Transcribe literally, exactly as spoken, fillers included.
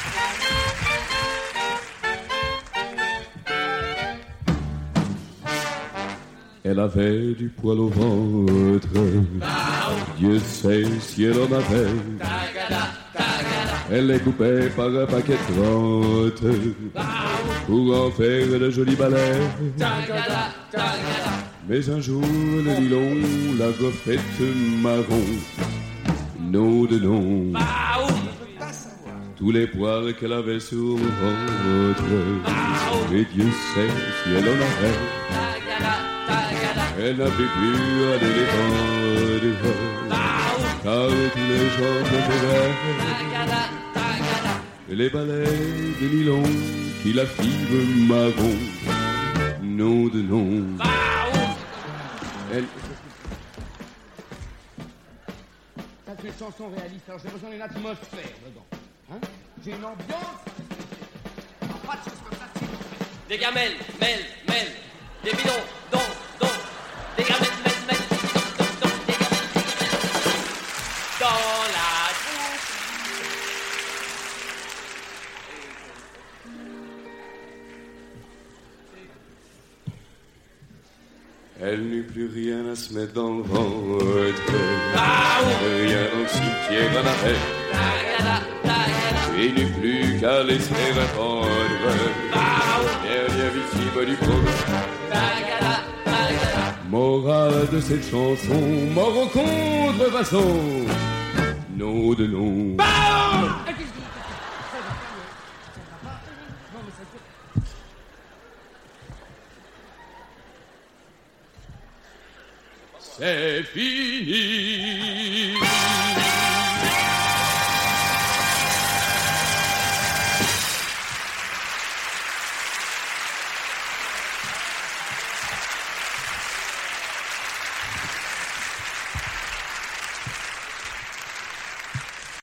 Elle avait du poil au ventre, Dieu sait si elle en avait. Elle les coupait par un paquet de trente pour en faire de jolis balais. Mais un jour, le nylon, la goffette marron, nom de nom, tous les poils qu'elle avait sur le ventre, et Dieu sait si elle en avait. Elle n'avait plus à les défendre, car tous les gens préféraient les balais de nylon qui la fibre marron, nom de nom. Elle... C'est une chanson réaliste, alors j'ai besoin d'une atmosphère dedans. Hein? J'ai une ambiance. Non, pas de choses comme ça, s'il vous plaît. Des gamelles, mêles, mêles, des bidons, dons, dons, des gamelles, mêles, mêles, des bidons, dons, dons, des gamelles, dans la troupe. Elle n'eut plus rien à se mettre dans le ventre, rien dans le cimetière en arrêt. Il n'eut plus qu'à laisser répondre, dernière victime du progrès. Morale de cette chanson, mort en contrefaçon, nom de nom. C'est fini.